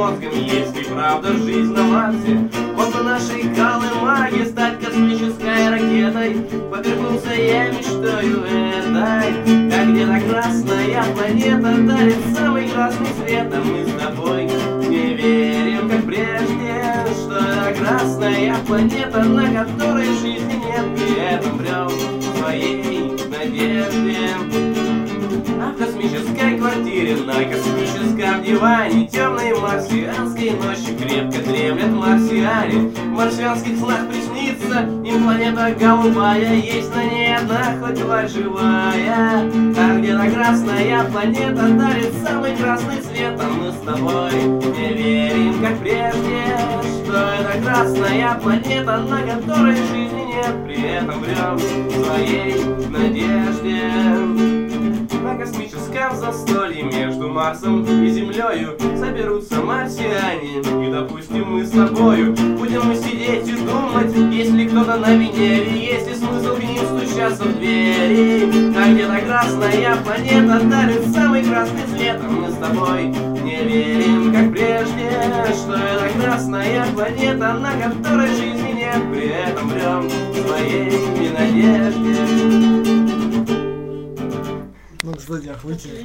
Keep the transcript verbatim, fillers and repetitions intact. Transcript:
мозгом, если правда жизнь на Марсе. Вот по нашей колымаге стать космической ракетой. Повернулся я мечтою этой, как где-то красная планета дарит самый красный свет, а мы с тобой не верим, как прежде, что это красная планета, на которой жизни нет, при этом врем в своей надежде. А в космической квартире, на космическом диване, темной марсианской ночью крепко дремлят марсиане. В марсианских снах приснится им планета голубая, есть на ней одна хоть тварь живая. А где-то красная планета дарит самый красный свет, а мы с тобой не верим, как прежде, что это красная планета, на которой жизни нет, при этом врем в своей надежде. На космическом застолье между Марсом и Землею соберутся марсиане, и, допустим, мы с тобою будем мы сидеть и думать, есть ли кто-то на Венере, есть ли смысл к ним стучаться в двери. А где-то красная планета дарит самый красный свет, а мы с тобой не верим, как прежде, что это красная планета, на которой жизни нет, при этом врем в своей надежде. Ну, кстати, охуительно.